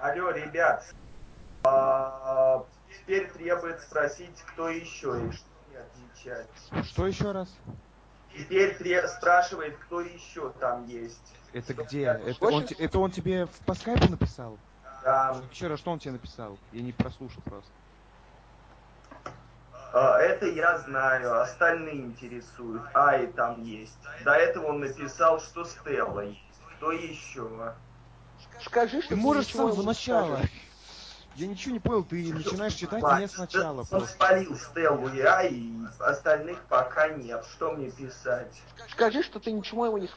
Алло, ребят, теперь требует спросить, кто еще и что мне отвечать. Что еще раз? Теперь спрашивает, кто еще там есть. Это Что где? мне Это он тебе по скайпу написал? там, Еще раз, что он тебе написал? Я не прослушал просто. это я знаю, остальные интересуют. И там есть. До этого он написал, что Стелла есть. Кто еще? Скажи, Ты что ты можешь с ничего самого ему не начала. скажешь. Я ничего не понял, ты начинаешь читать мне Мать, сначала он просто. спалил Стеллу и остальных пока нет. Что мне писать? Скажи, что ты ничего ему не